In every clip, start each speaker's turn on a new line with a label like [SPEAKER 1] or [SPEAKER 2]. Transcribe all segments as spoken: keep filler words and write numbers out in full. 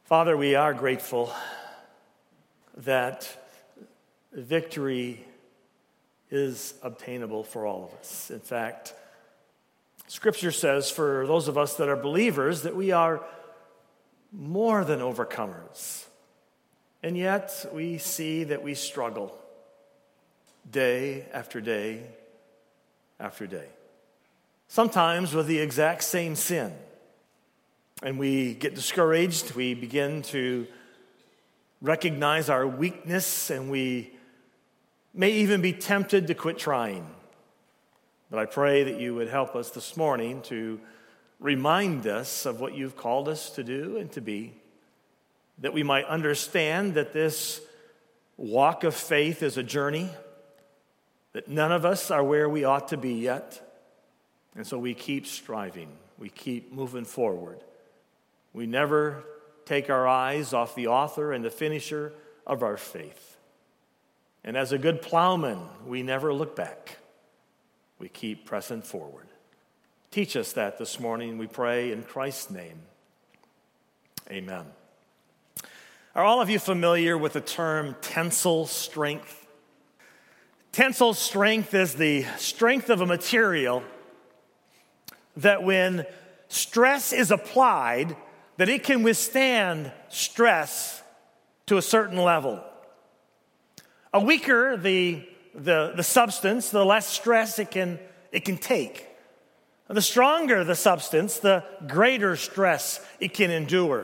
[SPEAKER 1] Father, we are grateful that victory is obtainable for all of us. In fact, Scripture says for those of us that are believers that we are more than overcomers. And yet we see that we struggle day after day after day. Sometimes with the exact same sin. And we get discouraged, we begin to recognize our weakness, and we may even be tempted to quit trying. But I pray that you would help us this morning to remind us of what you've called us to do and to be, that we might understand that this walk of faith is a journey, that none of us are where we ought to be yet, and so we keep striving, we keep moving forward. We never take our eyes off the author and the finisher of our faith. And as a good plowman, we never look back. We keep pressing forward. Teach us that this morning, we pray in Christ's name. Amen. Are all of you familiar with the term tensile strength? Tensile strength is the strength of a material that when stress is applied, that it can withstand stress to a certain level. A weaker the, the, the substance, the less stress it can, it can take. The stronger the substance, the greater stress it can endure.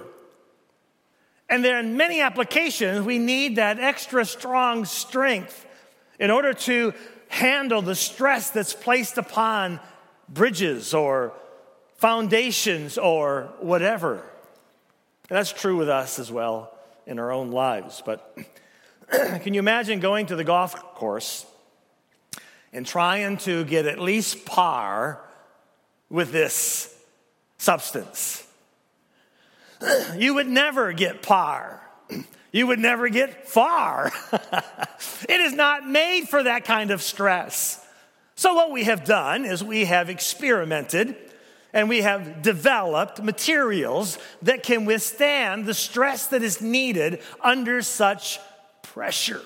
[SPEAKER 1] And there in many applications, we need that extra strong strength in order to handle the stress that's placed upon bridges or foundations or whatever. And that's true with us as well in our own lives. But can you imagine going to the golf course and trying to get at least par with this substance? You would never get par. You would never get far. It is not made for that kind of stress. So what we have done is we have experimented and we have developed materials that can withstand the stress that is needed under such pressure.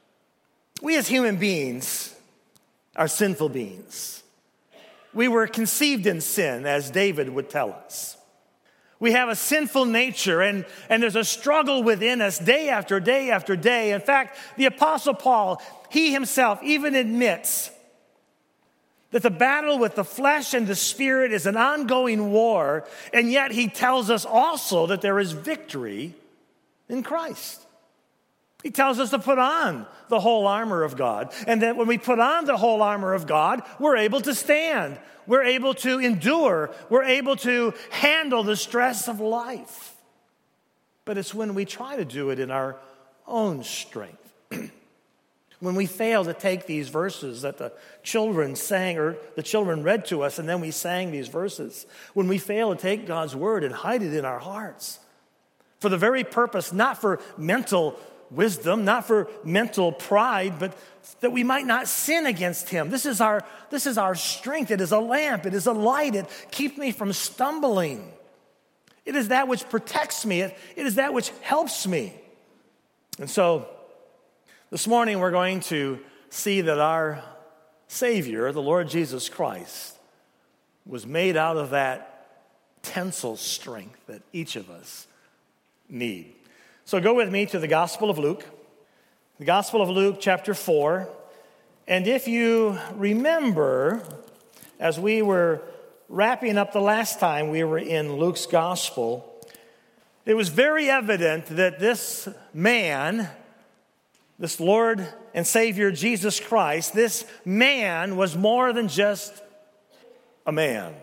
[SPEAKER 1] We as human beings are sinful beings. We were conceived in sin, as David would tell us. We have a sinful nature, and, and there's a struggle within us day after day after day. In fact, the Apostle Paul, he himself even admits that the battle with the flesh and the spirit is an ongoing war, and yet he tells us also that there is victory in Christ. He tells us to put on the whole armor of God, and that when we put on the whole armor of God, we're able to stand, we're able to endure, we're able to handle the stress of life. But it's when we try to do it in our own strength, when we fail to take these verses that the children sang, or the children read to us, and then we sang these verses, when we fail to take God's word and hide it in our hearts for the very purpose, not for mental wisdom, not for mental pride, but that we might not sin against him. This is our, this is our strength. It is a lamp. It is a light. It keeps me from stumbling. It is that which protects me. It, it is that which helps me. And so this morning we're going to see that our Savior, the Lord Jesus Christ, was made out of that tensile strength that each of us need. So go with me to the Gospel of Luke, the Gospel of Luke chapter four. And if you remember, as we were wrapping up the last time we were in Luke's Gospel, it was very evident that this man, this Lord and Savior Jesus Christ, this man was more than just a man.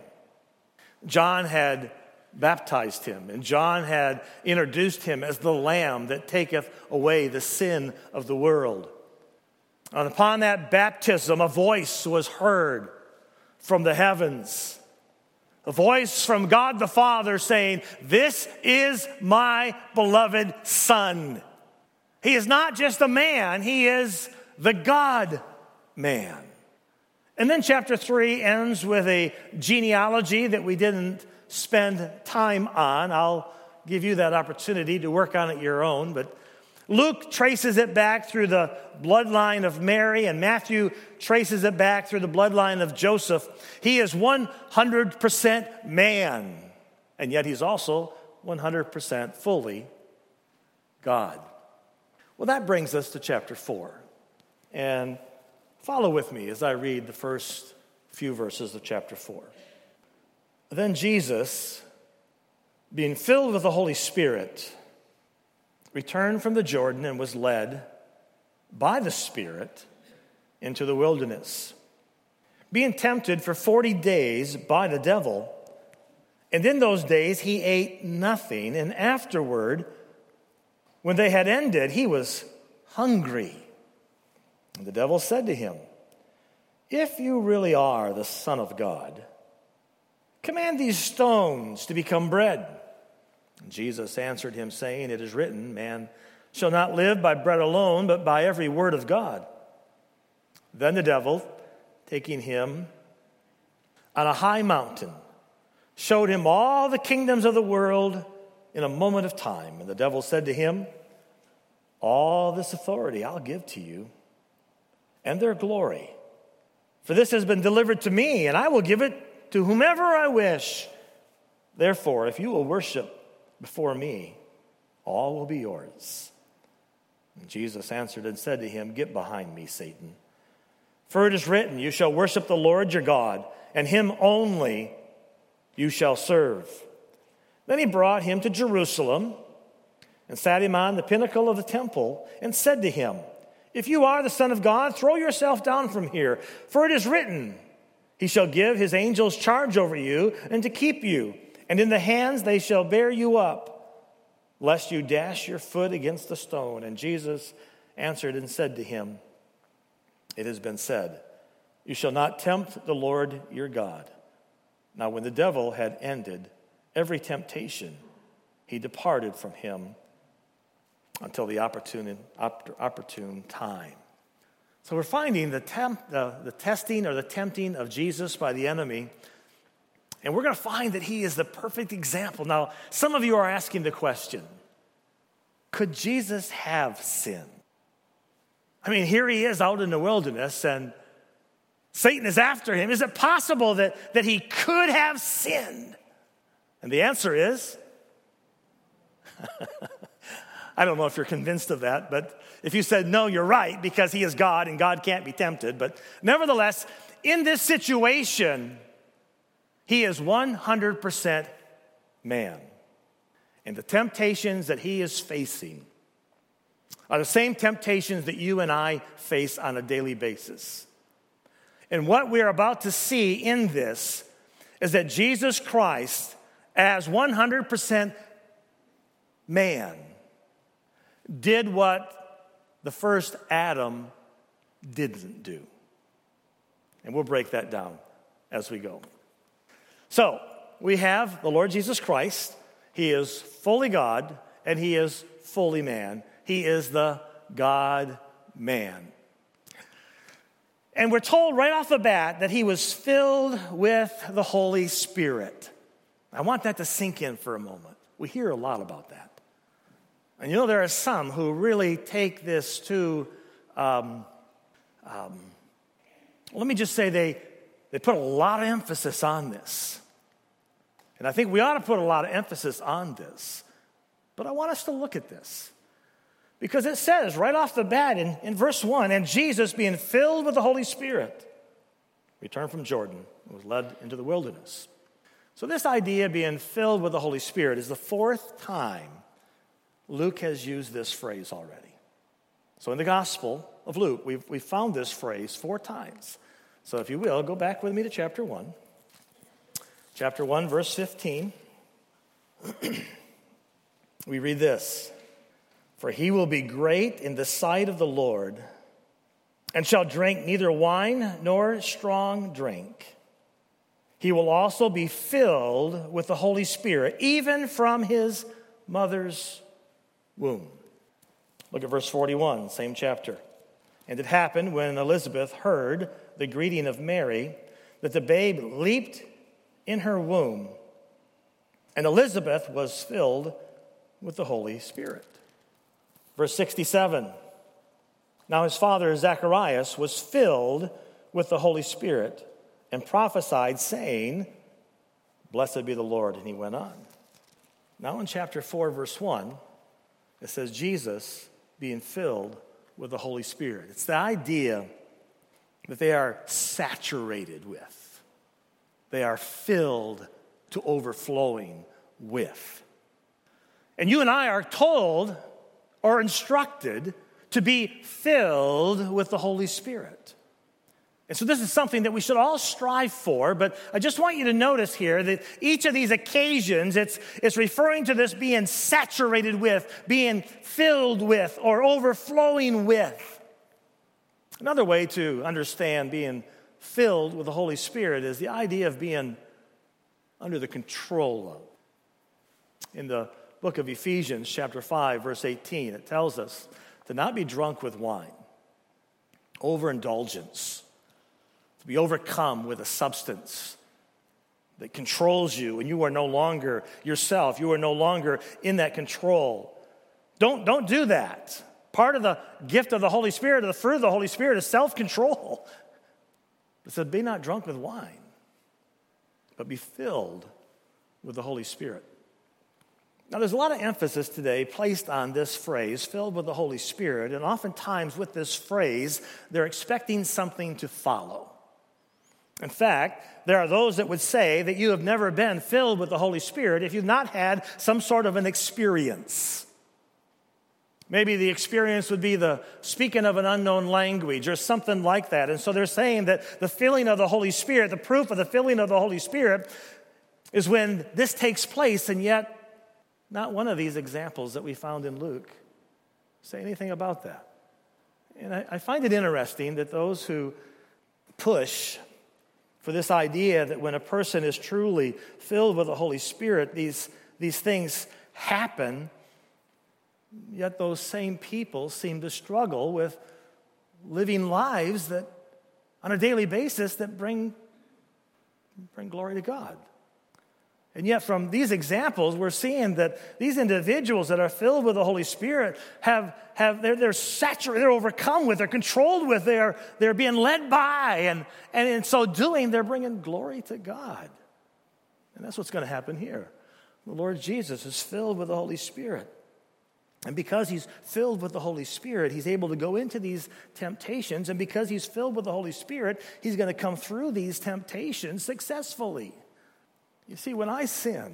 [SPEAKER 1] John had baptized him, and John had introduced him as the Lamb that taketh away the sin of the world. And upon that baptism, a voice was heard from the heavens, a voice from God the Father saying, "This is my beloved Son." He is not just a man, he is the God-man. And then chapter three ends with a genealogy that we didn't spend time on. I'll give you that opportunity to work on it your own, but Luke traces it back through the bloodline of Mary, and Matthew traces it back through the bloodline of Joseph. He is one hundred percent man, and yet he's also one hundred percent fully God. Well, that brings us to chapter four. And follow with me as I read the first few verses of chapter four. Then Jesus, being filled with the Holy Spirit, returned from the Jordan and was led by the Spirit into the wilderness, being tempted for forty days by the devil. And in those days he ate nothing, and afterward, when they had ended, he was hungry. And the devil said to him, "If you really are the Son of God, command these stones to become bread." And Jesus answered him, saying, "It is written, man shall not live by bread alone, but by every word of God." Then the devil, taking him on a high mountain, showed him all the kingdoms of the world in a moment of time. And the devil said to him, "All this authority I'll give to you, and their glory. For this has been delivered to me, and I will give it to whomever I wish. Therefore, if you will worship before me, all will be yours." And Jesus answered and said to him, "Get behind me, Satan. For it is written, you shall worship the Lord your God, and him only you shall serve." Then he brought him to Jerusalem and sat him on the pinnacle of the temple and said to him, "If you are the Son of God, throw yourself down from here. For it is written, he shall give his angels charge over you and to keep you. And in the hands they shall bear you up, lest you dash your foot against a stone." And Jesus answered and said to him, "It has been said, you shall not tempt the Lord your God." Now when the devil had ended every temptation, he departed from him until the opportune, opportune time. So we're finding the, temp, the, the testing or the tempting of Jesus by the enemy, and we're going to find that he is the perfect example. Now, some of you are asking the question, could Jesus have sinned? I mean, here he is out in the wilderness, and Satan is after him. Is it possible that, that he could have sinned? And the answer is, I don't know if you're convinced of that, but if you said no, you're right, because he is God and God can't be tempted. But nevertheless, in this situation, he is one hundred percent man. And the temptations that he is facing are the same temptations that you and I face on a daily basis. And what we are about to see in this is that Jesus Christ, as one hundred percent man, did what the first Adam didn't do. And we'll break that down as we go. So, we have the Lord Jesus Christ. He is fully God, and he is fully man. He is the God-man. And we're told right off the bat that he was filled with the Holy Spirit. I want that to sink in for a moment. We hear a lot about that. And you know, there are some who really take this to, um, um, let me just say they, they put a lot of emphasis on this. And I think we ought to put a lot of emphasis on this. But I want us to look at this. Because it says right off the bat in, in verse one, "And Jesus, being filled with the Holy Spirit, returned from Jordan and was led into the wilderness." So this idea of being filled with the Holy Spirit is the fourth time Luke has used this phrase already. So in the Gospel of Luke, we've, we've found this phrase four times. So if you will, go back with me to chapter one. Chapter one, verse fifteen. We read this. "For he will be great in the sight of the Lord, and shall drink neither wine nor strong drink. He will also be filled with the Holy Spirit, even from his mother's womb." Look at verse forty-one, same chapter. "And it happened when Elizabeth heard the greeting of Mary, that the babe leaped in her womb, and Elizabeth was filled with the Holy Spirit. Verse sixty-seven, now his father Zacharias was filled with the Holy Spirit and prophesied, saying, blessed be the Lord. And he went on. Now in chapter four, verse one, it says Jesus being filled with the Holy Spirit. It's the idea that they are saturated with. They are filled to overflowing with. And you and I are told or instructed to be filled with the Holy Spirit. And so this is something that we should all strive for, but I just want you to notice here that each of these occasions, it's, it's referring to this being saturated with, being filled with, or overflowing with. Another way to understand being filled with the Holy Spirit is the idea of being under the control of. In the book of Ephesians, chapter five, verse eighteen, it tells us to not be drunk with wine, overindulgence, to be overcome with a substance that controls you, and you are no longer yourself. You are no longer in that control. Don't, don't do that. Part of the gift of the Holy Spirit, or the fruit of the Holy Spirit, is self-control. It said, be not drunk with wine, but be filled with the Holy Spirit. Now, there's a lot of emphasis today placed on this phrase, filled with the Holy Spirit, and oftentimes with this phrase, they're expecting something to follow. In fact, there are those that would say that you have never been filled with the Holy Spirit if you've not had some sort of an experience. Maybe the experience would be the speaking of an unknown language or something like that. And so they're saying that the filling of the Holy Spirit, the proof of the filling of the Holy Spirit, is when this takes place, and yet not one of these examples that we found in Luke say anything about that. And I, I find it interesting that those who push for this idea that when a person is truly filled with the Holy Spirit, these, these things happen, yet those same people seem to struggle with living lives that, on a daily basis, that bring, bring glory to God. And yet from these examples, we're seeing that these individuals that are filled with the Holy Spirit have, have they're, they're saturated, they're overcome with, they're controlled with, they're, they're being led by, and, and in so doing, they're bringing glory to God. And that's what's going to happen here. The Lord Jesus is filled with the Holy Spirit. And because he's filled with the Holy Spirit, he's able to go into these temptations, and because he's filled with the Holy Spirit, he's going to come through these temptations successfully. You see, when I sin,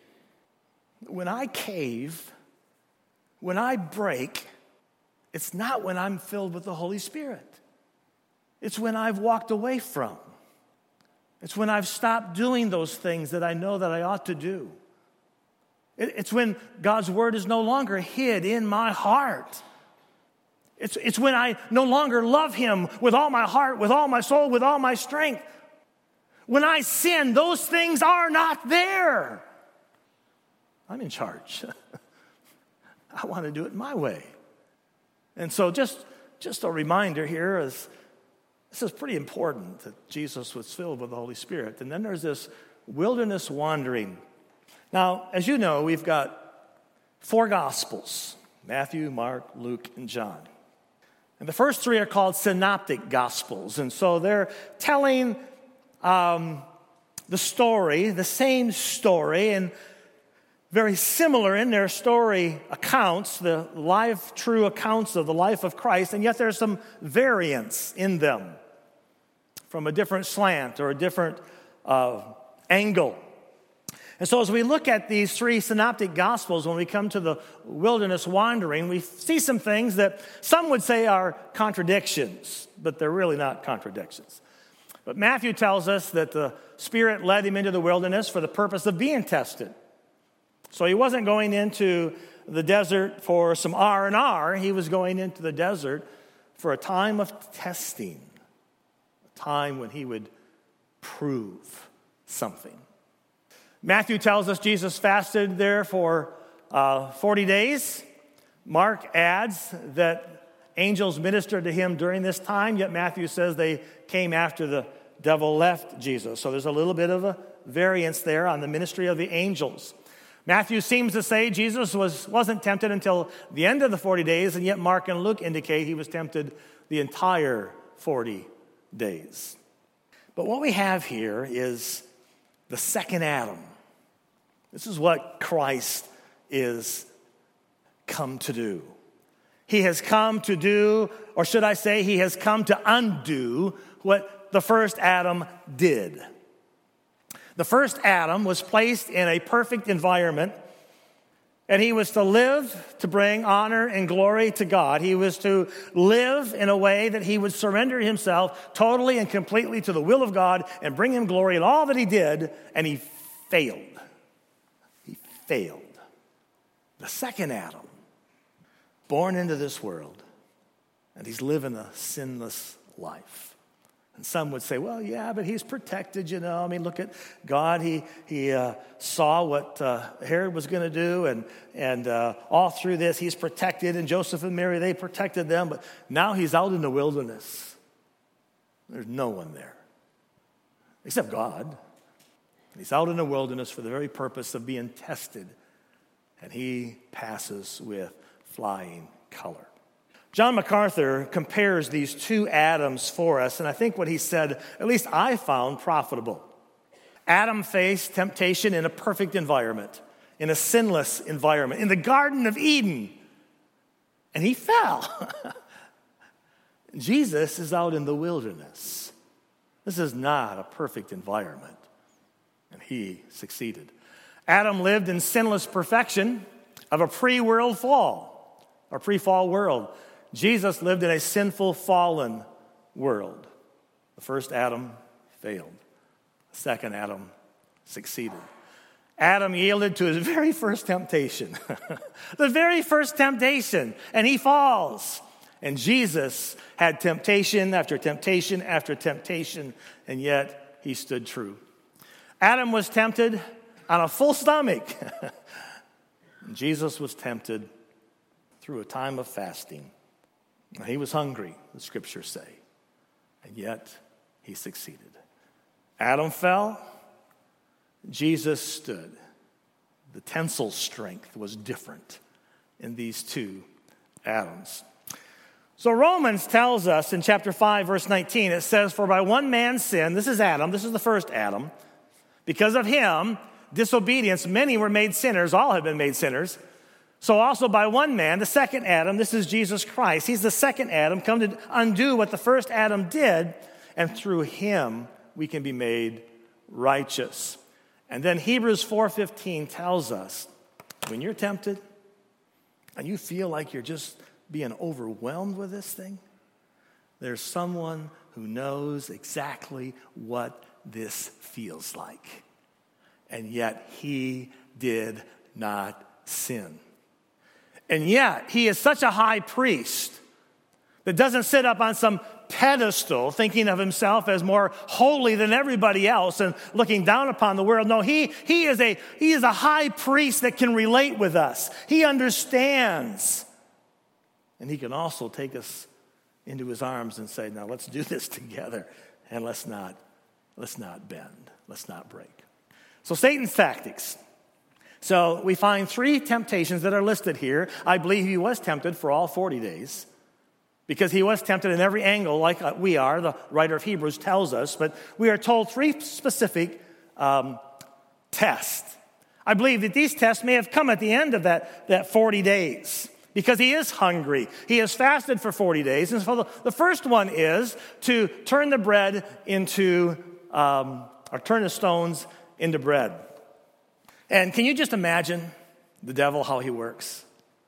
[SPEAKER 1] when I cave, when I break, it's not when I'm filled with the Holy Spirit. It's when I've walked away from. It's when I've stopped doing those things that I know that I ought to do. It's when God's word is no longer hid in my heart. It's, it's when I no longer love him with all my heart, with all my soul, with all my strength. When I sin, those things are not there. I'm in charge. I want to do it my way. And so just, just a reminder here is this is pretty important that Jesus was filled with the Holy Spirit. And then there's this wilderness wandering. Now, as you know, we've got four Gospels: Matthew, Mark, Luke, and John. And the first three are called synoptic Gospels. And so they're telling Um, the story, the same story, and very similar in their story accounts, the live, true accounts of the life of Christ, and yet there's some variance in them from a different slant or a different uh, angle. And so as we look at these three synoptic Gospels, when we come to the wilderness wandering, we see some things that some would say are contradictions, but they're really not contradictions. But Matthew tells us that the Spirit led him into the wilderness for the purpose of being tested. So he wasn't going into the desert for some R and R. He was going into the desert for a time of testing, a time when he would prove something. Matthew tells us Jesus fasted there for uh, forty days. Mark adds that angels ministered to him during this time, yet Matthew says they came after the devil left Jesus. So there's a little bit of a variance there on the ministry of the angels. Matthew seems to say Jesus was, wasn't tempted until the end of the forty days, and yet Mark and Luke indicate he was tempted the entire forty days. But what we have here is the second Adam. This is what Christ is come to do. He has come to do, or should I say, he has come to undo what the first Adam did. The first Adam was placed in a perfect environment, and he was to live to bring honor and glory to God. He was to live in a way that he would surrender himself totally and completely to the will of God and bring him glory in all that he did, and he failed. He failed. The second Adam, born into this world, and he's living a sinless life. And some would say, well, yeah, but he's protected, you know. I mean, look at God. He he uh, saw what uh, Herod was going to do, and, and uh, all through this, he's protected. And Joseph and Mary, they protected them. But now he's out in the wilderness. There's no one there except God. He's out in the wilderness for the very purpose of being tested. And he passes with flying color. John MacArthur compares these two Adams for us, and I think what he said, at least I found profitable. Adam faced temptation in a perfect environment, in a sinless environment, in the Garden of Eden, and he fell. Jesus is out in the wilderness. This is not a perfect environment, and he succeeded. Adam lived in sinless perfection of a pre-world fall, or pre-fall world. Jesus lived in a sinful, fallen world. The first Adam failed. The second Adam succeeded. Adam yielded to his very first temptation. The very first temptation. And he falls. And Jesus had temptation after temptation after temptation, and yet he stood true. Adam was tempted on a full stomach. Jesus was tempted through a time of fasting. He was hungry, the scriptures say, and yet he succeeded. Adam fell, Jesus stood. The tensile strength was different in these two Adams. So Romans tells us in chapter five, verse nineteen, it says, for by one man's sin, this is Adam, this is the first Adam, because of him, disobedience, many were made sinners, all have been made sinners. So also by one man, the second Adam, this is Jesus Christ. He's the second Adam, come to undo what the first Adam did, and through him we can be made righteous. And then Hebrews four fifteen tells us, when you're tempted and you feel like you're just being overwhelmed with this thing, there's someone who knows exactly what this feels like. And yet he did not sin. And yet, he is such a high priest that doesn't sit up on some pedestal thinking of himself as more holy than everybody else and looking down upon the world. No, he, he, is a, he is a high priest that can relate with us. He understands. And he can also take us into his arms and say, now let's do this together, and let's not, let's not bend. Let's not break. So Satan's tactics. So we find three temptations that are listed here. I believe he was tempted for all forty days because he was tempted in every angle like we are, the writer of Hebrews tells us. But we are told three specific um, tests. I believe that these tests may have come at the end of that, that forty days because he is hungry. He has fasted for forty days. And so the, the first one is to turn the bread into, um, or turn the stones into bread. And can you just imagine the devil, how he works?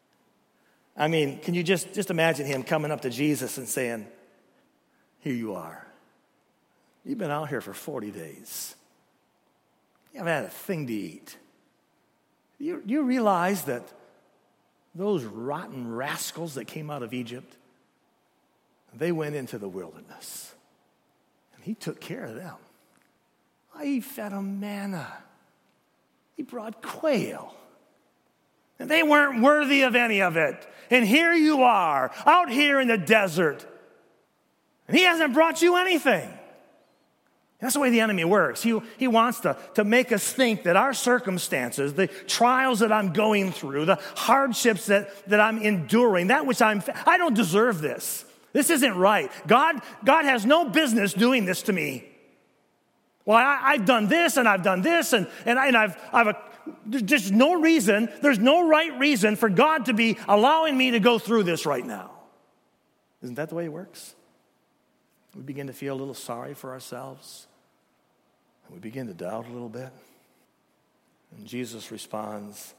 [SPEAKER 1] I mean, can you just, just imagine him coming up to Jesus and saying, here you are. You've been out here for forty days. You haven't had a thing to eat. You, you realize that those rotten rascals that came out of Egypt, they went into the wilderness. And he took care of them. He fed them manna. He brought quail. And they weren't worthy of any of it. And here you are, out here in the desert. And he hasn't brought you anything. That's the way the enemy works. He, he wants to, to make us think that our circumstances, the trials that I'm going through, the hardships that, that I'm enduring, that which I'm, I don't deserve this. This isn't right. God, God has no business doing this to me. Well, I, I've done this and I've done this and, and, I, and I've, I've a, there's just no reason, there's no right reason for God to be allowing me to go through this right now. Isn't that the way it works? We begin to feel a little sorry for ourselves. And we begin to doubt a little bit. And Jesus responds,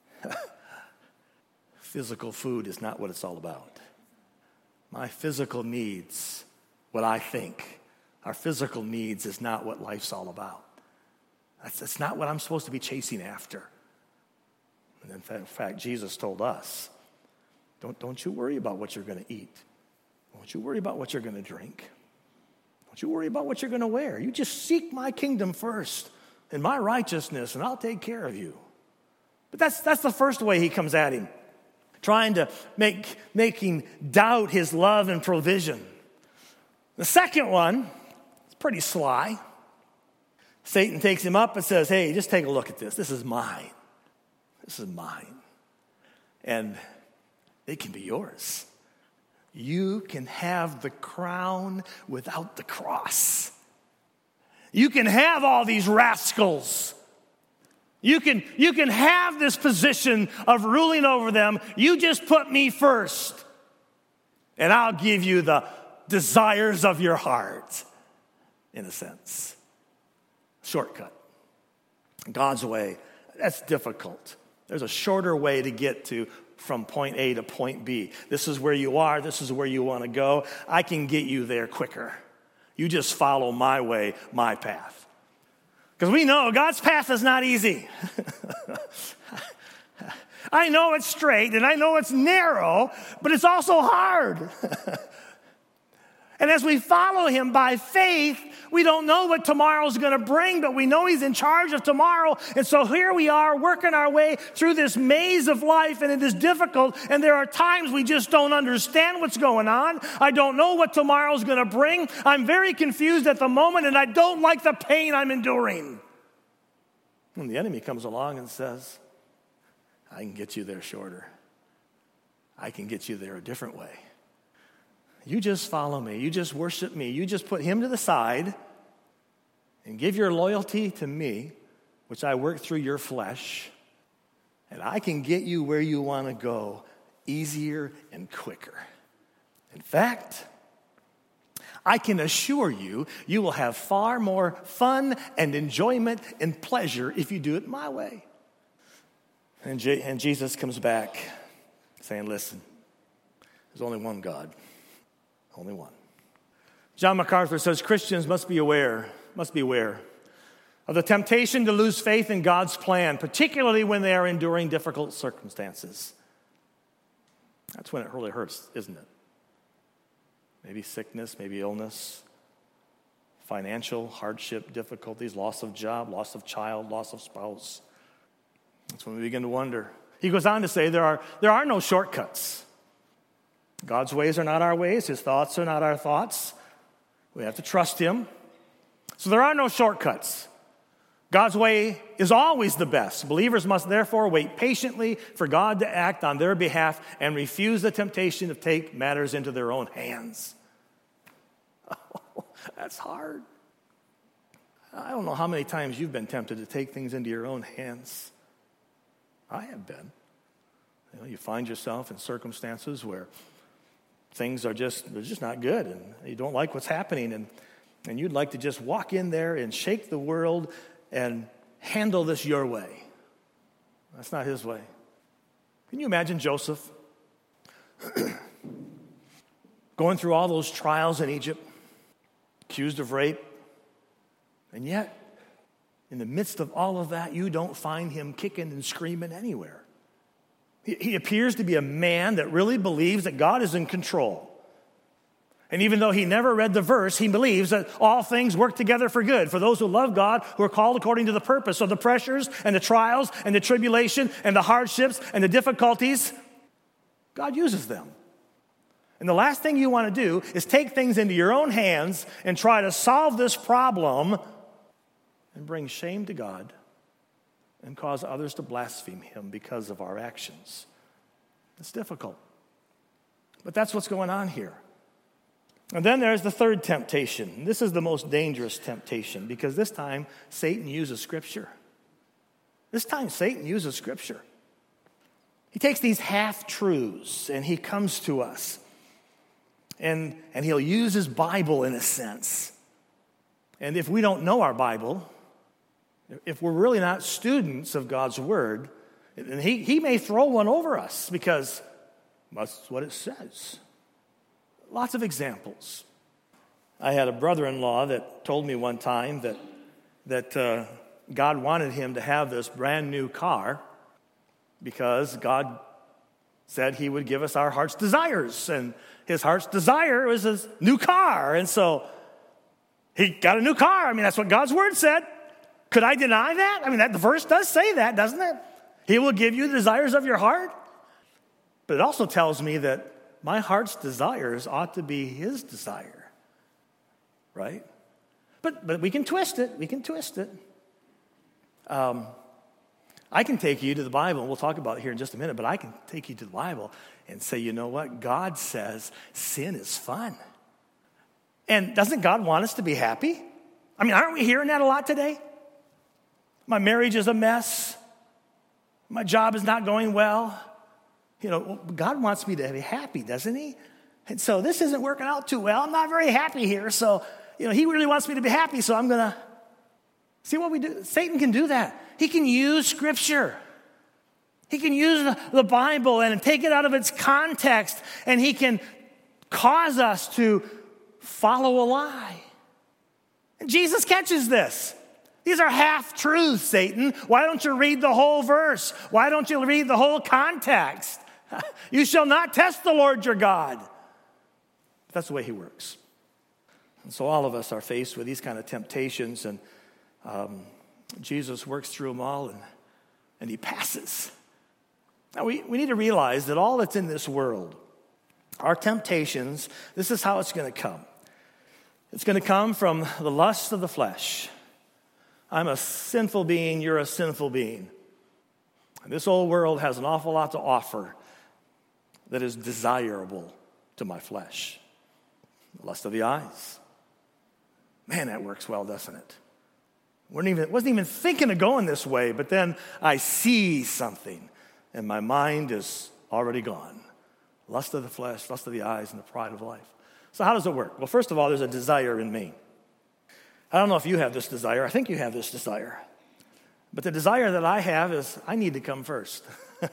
[SPEAKER 1] physical food is not what it's all about. My physical needs, what I think, our physical needs is not what life's all about. That's, that's not what I'm supposed to be chasing after. And in fact, in fact Jesus told us, don't, don't you worry about what you're going to eat. Don't you worry about what you're going to drink. Don't you worry about what you're going to wear. You just seek my kingdom first and my righteousness, and I'll take care of you. But that's, that's the first way he comes at him, trying to make making doubt his love and provision. The second one is pretty sly. Satan takes him up and says, hey, just take a look at this. This is mine. This is mine. And it can be yours. You can have the crown without the cross. You can have all these rascals. You can, you can have this position of ruling over them. You just put me first, and I'll give you the desires of your heart, in a sense. Shortcut. God's way, that's difficult. There's a shorter way to get to from point A to point B. This is where you are. This is where you want to go. I can get you there quicker. You just follow my way, my path. Because we know God's path is not easy. I know it's straight and I know it's narrow, but it's also hard. And as we follow him by faith, we don't know what tomorrow's going to bring, but we know he's in charge of tomorrow. And so here we are working our way through this maze of life, and it is difficult. And there are times we just don't understand what's going on. I don't know what tomorrow's going to bring. I'm very confused at the moment, and I don't like the pain I'm enduring. And the enemy comes along and says, I can get you there shorter. I can get you there a different way. You just follow me. You just worship me. You just put him to the side and give your loyalty to me, which I work through your flesh, and I can get you where you want to go easier and quicker. In fact, I can assure you, you will have far more fun and enjoyment and pleasure if you do it my way. And, J- and Jesus comes back saying, listen, there's only one God. Only one. John MacArthur says Christians must be aware, must be aware of the temptation to lose faith in God's plan, particularly when they are enduring difficult circumstances. That's when it really hurts, isn't it? Maybe sickness, maybe illness, financial hardship, difficulties, loss of job, loss of child, loss of spouse. That's when we begin to wonder. He goes on to say there are, there are no shortcuts. God's ways are not our ways. His thoughts are not our thoughts. We have to trust him. So there are no shortcuts. God's way is always the best. Believers must therefore wait patiently for God to act on their behalf and refuse the temptation to take matters into their own hands. Oh, that's hard. I don't know how many times you've been tempted to take things into your own hands. I have been. You know, you find yourself in circumstances where things are just, they're just not good, and you don't like what's happening, and, and you'd like to just walk in there and shake the world and handle this your way. That's not his way. Can you imagine Joseph going through all those trials in Egypt, accused of rape, and yet, in the midst of all of that, you don't find him kicking and screaming anywhere. He appears to be a man that really believes that God is in control. And even though he never read the verse, he believes that all things work together for good for those who love God, who are called according to the purpose. So the pressures and the trials and the tribulation and the hardships and the difficulties, God uses them. And the last thing you want to do is take things into your own hands and try to solve this problem and bring shame to God and cause others to blaspheme him because of our actions. It's difficult. But that's what's going on here. And then there's the third temptation. This is the most dangerous temptation because this time Satan uses Scripture. This time Satan uses Scripture. He takes these half-truths and he comes to us. And, and he'll use his Bible in a sense. And if we don't know our Bible, if we're really not students of God's Word, and he, he may throw one over us because that's what it says. Lots of examples. I had a brother-in-law that told me one time that, that uh, God wanted him to have this brand new car because God said he would give us our heart's desires. And his heart's desire was his new car. And so he got a new car. I mean, that's what God's Word said. Could I deny that? I mean, that the verse does say that, doesn't it? He will give you the desires of your heart. But it also tells me that my heart's desires ought to be his desire. Right? But but we can twist it. We can twist it. Um, I can take you to the Bible, and we'll talk about it here in just a minute, but I can take you to the Bible and say, you know what? God says sin is fun. And doesn't God want us to be happy? I mean, aren't we hearing that a lot today? My marriage is a mess. My job is not going well. You know, God wants me to be happy, doesn't he? And so this isn't working out too well. I'm not very happy here. So, you know, he really wants me to be happy, so I'm going to see what we do. Satan can do that. He can use Scripture. He can use the Bible and take it out of its context, and he can cause us to follow a lie. And Jesus catches this. These are half-truths, Satan. Why don't you read the whole verse? Why don't you read the whole context? You shall not test the Lord your God. That's the way he works. And so all of us are faced with these kind of temptations, and um, Jesus works through them all, and, and he passes. Now, we, we need to realize that all that's in this world, our temptations, this is how it's going to come. It's going to come from the lust of the flesh. I'm a sinful being, you're a sinful being. And this old world has an awful lot to offer that is desirable to my flesh. The lust of the eyes. Man, that works well, doesn't it? Wasn't even, wasn't even thinking of going this way, but then I see something, and my mind is already gone. Lust of the flesh, lust of the eyes, and the pride of life. So how does it work? Well, first of all, there's a desire in me. I don't know if you have this desire. I think you have this desire. But the desire that I have is I need to come first.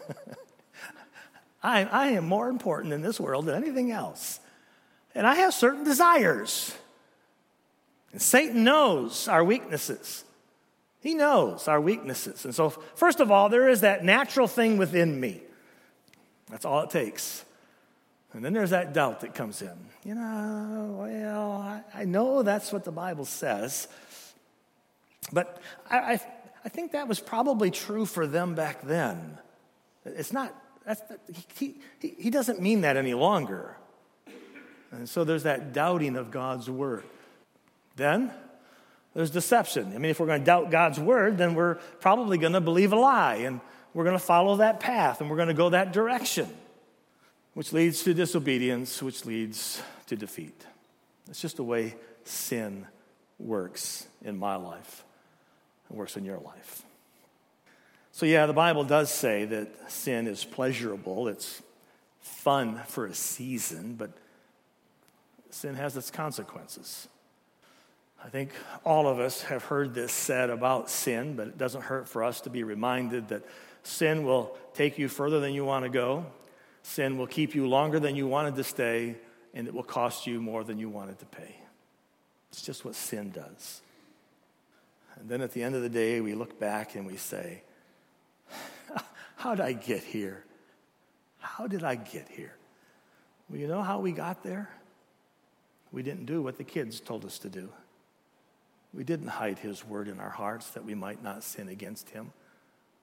[SPEAKER 1] I, I am more important in this world than anything else. And I have certain desires. And Satan knows our weaknesses. He knows our weaknesses. And so, first of all, there is that natural thing within me. That's all it takes. And then there's that doubt that comes in. You know, well, I, I know that's what the Bible says. But I, I, I think that was probably true for them back then. It's not, that's, he, he, he doesn't mean that any longer. And so there's that doubting of God's word. Then there's deception. I mean, if we're going to doubt God's word, then we're probably going to believe a lie, and we're going to follow that path, and we're going to go that direction, which leads to disobedience, which leads to defeat. It's just the way sin works in my life. It works in your life. So yeah, the Bible does say that sin is pleasurable. It's fun for a season, but sin has its consequences. I think all of us have heard this said about sin, but it doesn't hurt for us to be reminded that sin will take you further than you want to go. Sin will keep you longer than you wanted to stay, and it will cost you more than you wanted to pay. It's just what sin does. And then at the end of the day, we look back and we say, how did I get here? How did I get here? Well, you know how we got there? We didn't do what the kids told us to do. We didn't hide his word in our hearts that we might not sin against him.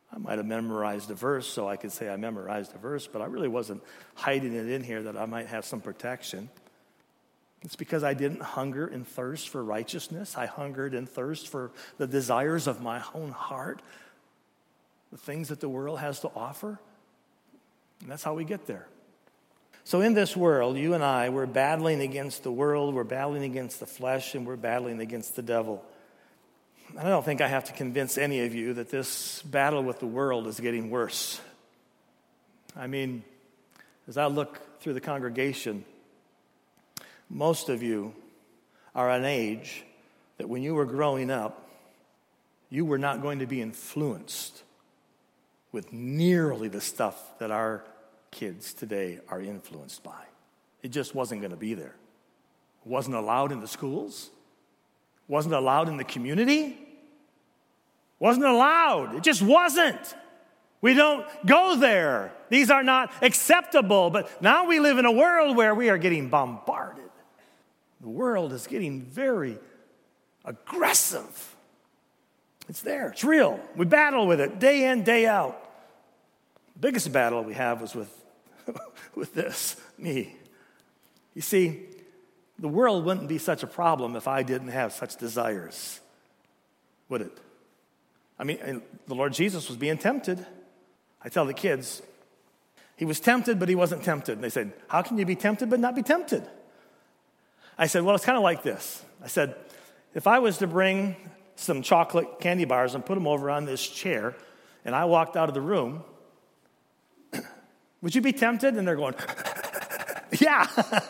[SPEAKER 1] I might have memorized a verse, so I could say I memorized a verse, but I really wasn't hiding it in here that I might have some protection. It's because I didn't hunger and thirst for righteousness. I hungered and thirst for the desires of my own heart, the things that the world has to offer. And that's how we get there. So in this world, you and I, we're battling against the world, we're battling against the flesh, and we're battling against the devil. And I don't think I have to convince any of you that this battle with the world is getting worse. I mean, as I look through the congregation, most of you are an age that when you were growing up, you were not going to be influenced with nearly the stuff that our kids today are influenced by. It just wasn't going to be there. It wasn't allowed in the schools. It wasn't allowed in the community. It wasn't allowed. It just wasn't. We don't go there. These are not acceptable. But now we live in a world where we are getting bombarded. The world is getting very aggressive. It's there. It's real. We battle with it day in, day out. The biggest battle we have was with, with this, me. You see, the world wouldn't be such a problem if I didn't have such desires, would it? I mean, the Lord Jesus was being tempted. I tell the kids, he was tempted, but he wasn't tempted. And they said, how can you be tempted but not be tempted? I said, well, it's kind of like this. I said, if I was to bring some chocolate candy bars and put them over on this chair, and I walked out of the room, would you be tempted? And they're going, yeah.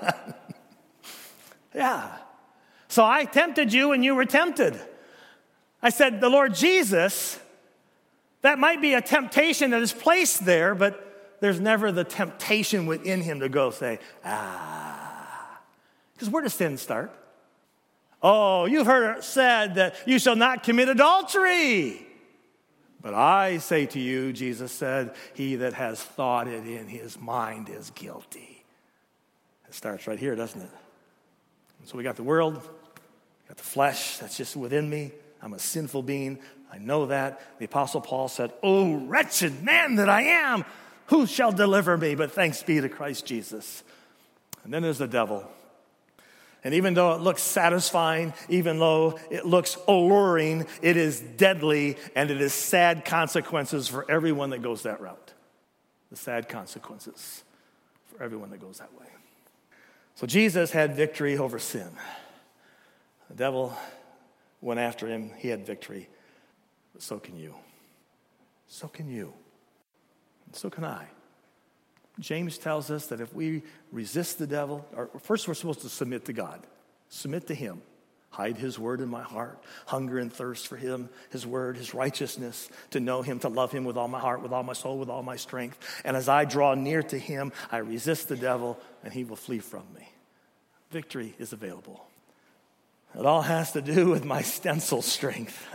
[SPEAKER 1] Yeah. So I tempted you and you were tempted. I said, the Lord Jesus, that might be a temptation that is placed there, but there's never the temptation within him to go say, ah. Because where does sin start? Oh, you've heard it said that you shall not commit adultery. But I say to you, Jesus said, he that has thought it in his mind is guilty. It starts right here, doesn't it? And so we got the world, we got the flesh that's just within me. I'm a sinful being. I know that. The Apostle Paul said, oh, wretched man that I am, who shall deliver me? But thanks be to Christ Jesus. And then there's the devil. And even though it looks satisfying, even though it looks alluring, it is deadly, and it is sad consequences for everyone that goes that route. The sad consequences for everyone that goes that way. So Jesus had victory over sin. The devil went after him. He had victory. But so can you. So can you. And so can I. James tells us that if we resist the devil, or first we're supposed to submit to God. Submit to him. Hide his word in my heart. Hunger and thirst for him, his word, his righteousness, to know him, to love him with all my heart, with all my soul, with all my strength. And as I draw near to him, I resist the devil, and he will flee from me. Victory is available. It all has to do with my stencil strength.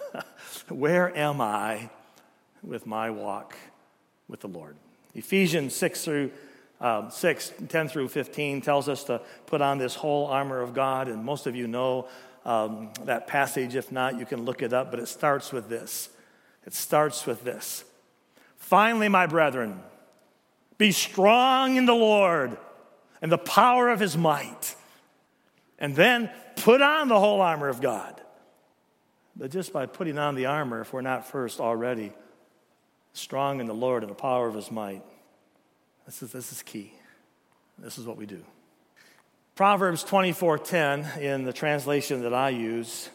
[SPEAKER 1] Where am I with my walk with the Lord? Ephesians six through um, six, ten through fifteen tells us to put on this whole armor of God, and most of you know um, that passage. If not, you can look it up, but it starts with this. It starts with this. Finally, my brethren, be strong in the Lord and the power of his might, and then put on the whole armor of God. But just by putting on the armor, if we're not first already strong in the Lord and the power of his might, this is, this is key. This is what we do. Proverbs twenty-four ten, in the translation that I use,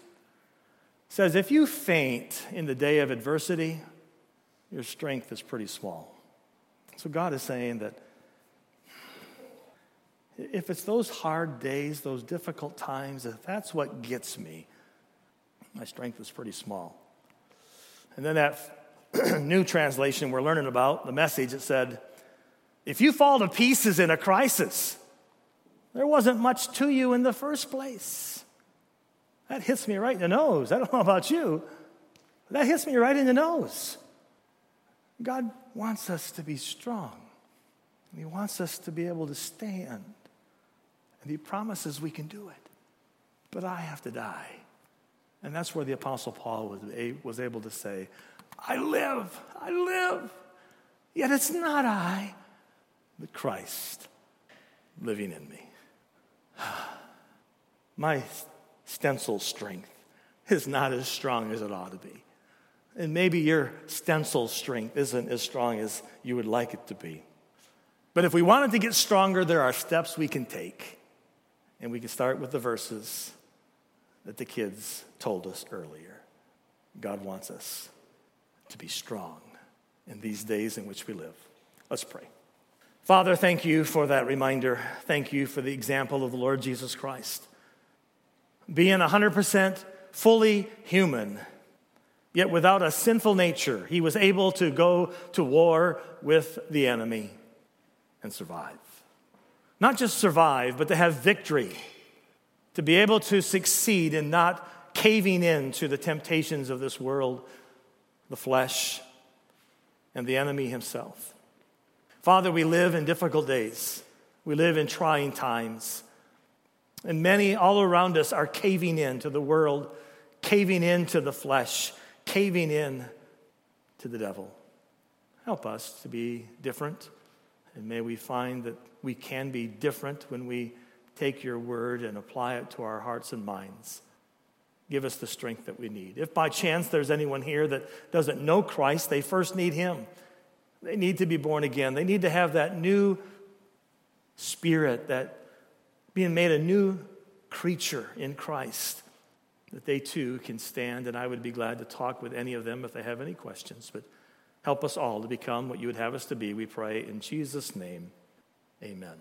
[SPEAKER 1] says, if you faint in the day of adversity, your strength is pretty small. So God is saying that if it's those hard days, those difficult times, if that's what gets me, my strength is pretty small. And then that new translation we're learning about, the Message, it said, if you fall to pieces in a crisis, there wasn't much to you in the first place. That hits me right in the nose. I don't know about you. That hits me right in the nose. God wants us to be strong. He wants us to be able to stand. And he promises we can do it. But I have to die. And that's where the Apostle Paul was able to say, I live, I live. Yet it's not I, but Christ living in me. My stencil strength is not as strong as it ought to be. And maybe your stencil strength isn't as strong as you would like it to be. But if we want it to get stronger, there are steps we can take. And we can start with the verses that the kids told us earlier. God wants us to be strong in these days in which we live. Let's pray. Father, thank you for that reminder. Thank you for the example of the Lord Jesus Christ. Being one hundred percent fully human, yet without a sinful nature, he was able to go to war with the enemy and survive. Not just survive, but to have victory, to be able to succeed in not caving in to the temptations of this world, the flesh, and the enemy himself. Father, we live in difficult days. We live in trying times. And many all around us are caving in to the world, caving in to the flesh, caving in to the devil. Help us to be different. And may we find that we can be different when we take your word and apply it to our hearts and minds. Give us the strength that we need. If by chance there's anyone here that doesn't know Christ, they first need him. They need to be born again. They need to have that new spirit, that being made a new creature in Christ, that they too can stand. And I would be glad to talk with any of them if they have any questions. But help us all to become what you would have us to be, we pray in Jesus' name. Amen.